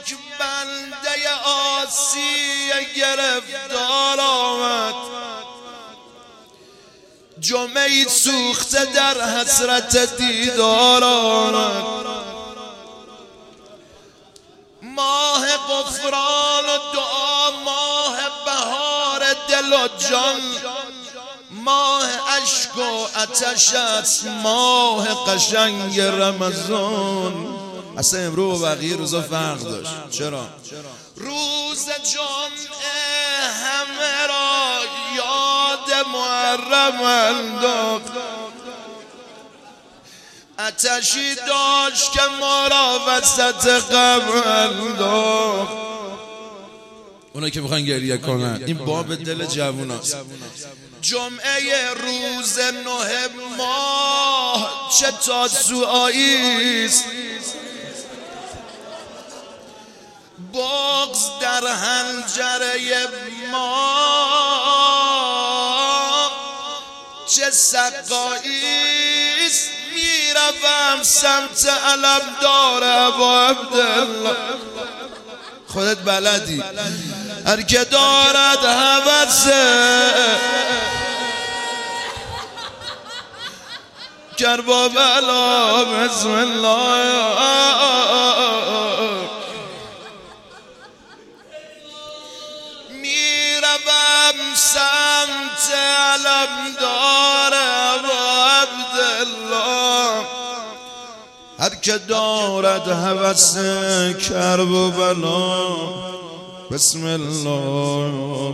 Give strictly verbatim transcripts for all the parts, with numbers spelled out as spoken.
یک بنده عاصی گرفتار آمد، جمعی سوخته در حسرت دیدار آمد. ماه غفران و دعا، ماه بهار دل و جان، ماه اشک و آتش است، ماه قشنگ رمضان. اصلا امروز و بقیه روزا فرق داشت. چرا؟ روز جمعه همه را یاد محرم انداخت، آتشی داشت که ما را وسط غم انداخت. اونا که میخوان گریه کنن، این باب دل جووناست. جمعه روز نه ماه چه تاسوعاییست، بغض در حنجره ما چه سقاییست. میروم سمت علمدار ابا عبدالله، خودت بلدی، هر که دارد هوسه کربلا بسم الله. میروم سمت علمدار ابا عبدالله، هر که دارد هوس کرب و بلا بسم الله.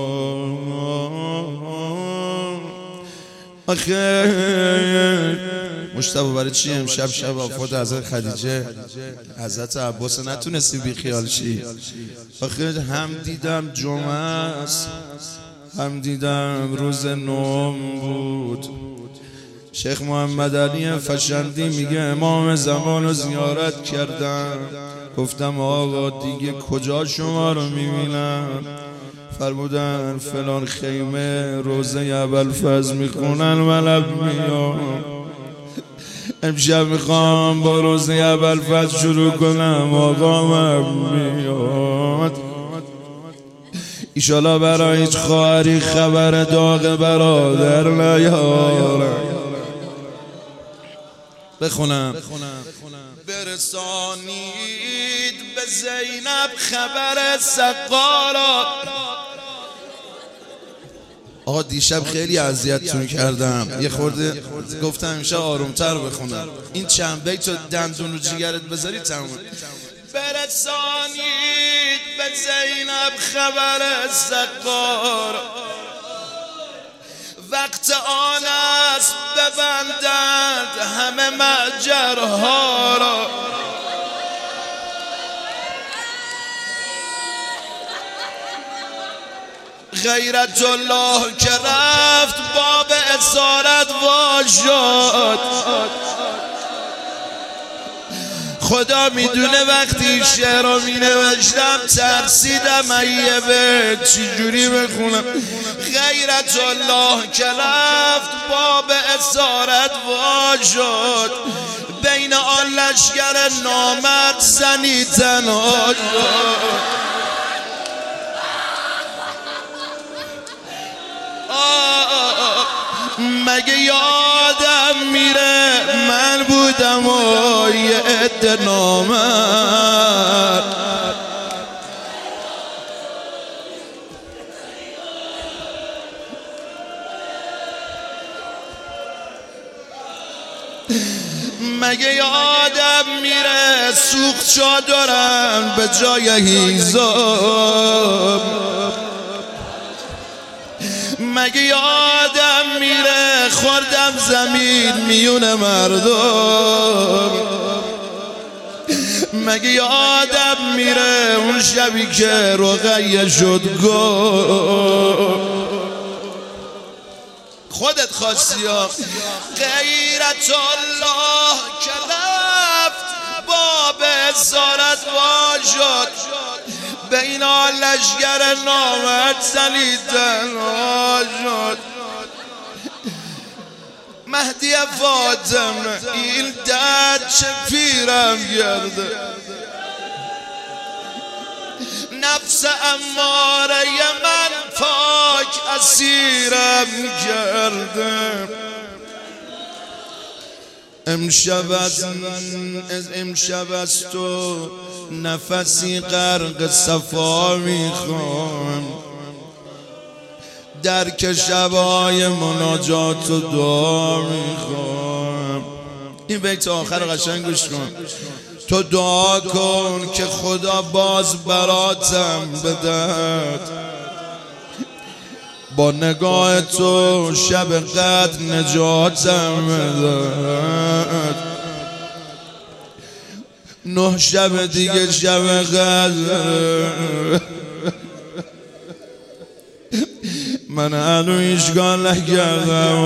آخه مجتبی برای چی امشب شب آفات حضرت خدیجه حضرت عباس نتونستی بی خیال شی؟ آخه هم دیدم جمعه است، هم دیدم روز نوم بود. شیخ محمد علی فشندی میگه امام زمان رو زیارت کردم، گفتم آقا دیگه کجا شما رو میبینم؟ فرمودن فلان خیمه روزه ابوالفضل میخونن و لب میام. امشب میخوام با روزه ابوالفضل شروع کنم، آقا من میاد. ایشالا برای هیچ خواهری خبر داغ برادر نیارم. بخونم برسانید به زینب خبر سقارا. آقا دیشب خیلی اذیتتون کردم، یه خورده گفتم امشب آرومتر بخونم. این چند بیت رو دندون و جیگرت بذاری تمام. برسانید به زینب خبر سقارا، وقت آن است ببندند همه مأجرها را. غیرت الله که رفت باب اسارت وا شد. خدا میدونه وقتی شعر رو می نوشتم ترسیدم ایه به چی جوری بخونم. غیرت الله که رفت باب اسارت وا شد، بین آن لشکر نامرد زنی تنها شد. مگه یادم میره من بودم و یه عده نامرد، مگه یادم میره سوخت چادرم به جای هیزم، مگه یادم میره خوردم زمین میون مردم، مگه یادم میره اون شبی که رقیه شد گل. خودت خواستی ها. غیرت الله که رفت باب اسارت وا شد، بین آن لشکر نامرد زنی تنها شد. مهدی فاطمه این درد چه پیرم گرده، نفس اماره من پاک اسیرم کرده. امشب از امشب از تو نفسی غرق صفا میخوام، درک شبای مناجات و دعا میخوام. این بیت آخر قشنگ گوش کن. تو دعا کن که خدا باز براتم بدهد، با نگاه تو شب قدر نجاتم بدهد. نه شب دیگه شب قدر من هنو ایشگاه نکردم.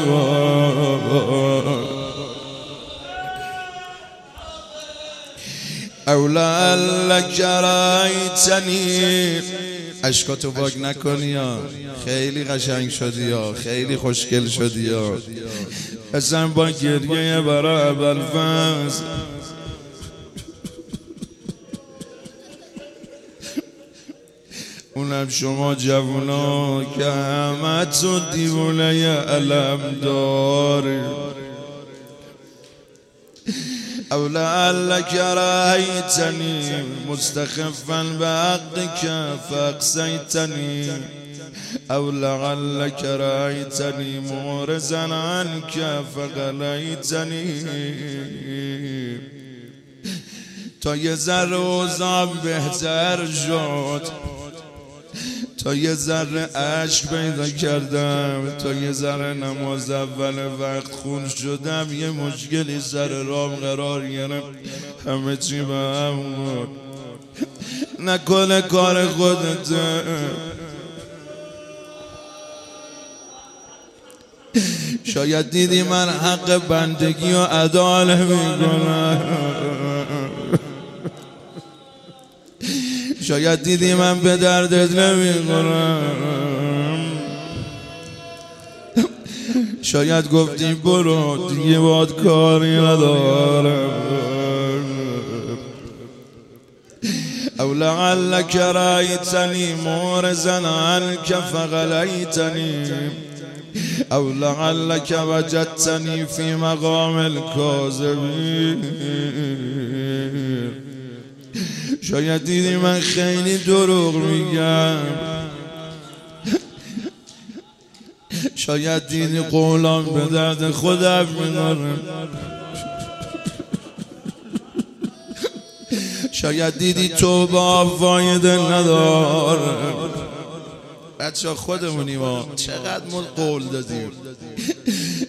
اولا لک رأیتنی. اشکاتو پاک نکنی یا خیلی قشنگ شدی یا خیلی خوشگل شدی یا اصلا با گریه برای ابوالفضل. اونم شما جوونا که همه تو دیوونه علم داری. او لعلک رأیتنی مستخفا بحقک فاقصیتنی، او لعلک رأیتنی معرضا عنک فغلیتنی. تا یه ذره اوضاع بهتر شد، تا یه ذره عشق پیدا کردم، تا یه ذره نماز اول وقت خون شدم، یه مشکلی سر رام قرار گرفت، همه چی به هم بود. نکنه کار خودته، شاید دیدی من حق بندگی و ادا نمی‌کنم، شاید دیدی من به دردت نمیخورم، شاید گفتی برو دیگه باید کاری ندارم. او لعلک رأیتنی معرضا عنک فغلیتنی، او لعلک وجدتنی فی مقام الکاذبین. شاید دیدی من خیلی دروغ میگم، شاید دیدی قولام به درد خودم میخوره، شاید دیدی توبه فایده نداره. بچه خودمونی ما چقدر ما قول دادیم.